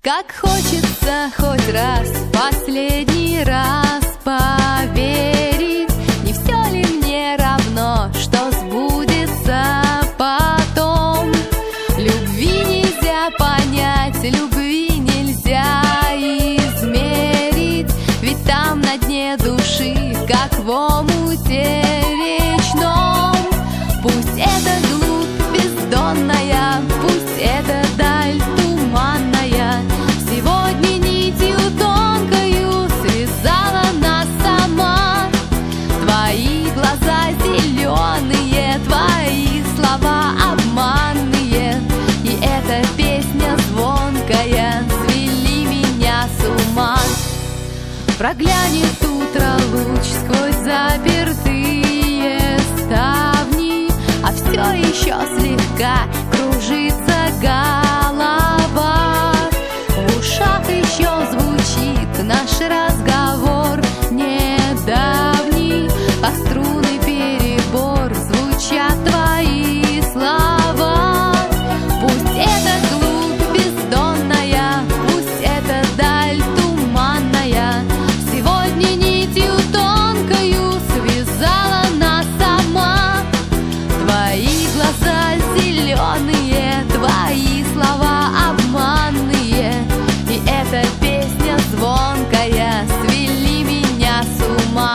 Как хочется хоть раз, последний раз поверить, не все ли мне равно, что сбудется потом. Любви нельзя понять, любви нельзя измерить, ведь там на дне души, как в омуте вечном. Пусть это глубь бездонная, пусть это даль туманная, сегодня нитью тонкою связала нас сама. Твои глаза зеленые, твои слова обманные, и эта песня звонкая свели меня с ума. Проглянет утро луч сквозь запертые ставни, а все еще слегка кружится голова. В ушах еще звучит наш разговор недавний, как струны перебор звучат твои слова. Пусть это глубь бездонная, пусть это даль туманная, сегодня нитью тонкою связала нас сама. Твои глаза зеленые, твои слова обманные, и эта песня звонкая свели меня с ума.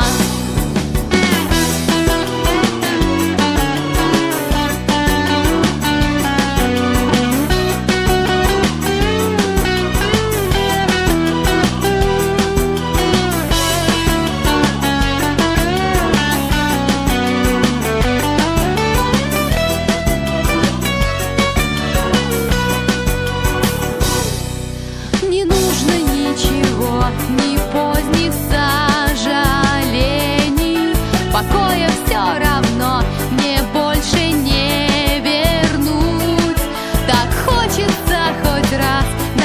Не нужно ничего, ни поздних сожалений, покоя все равно мне больше не вернуть. Так хочется хоть раз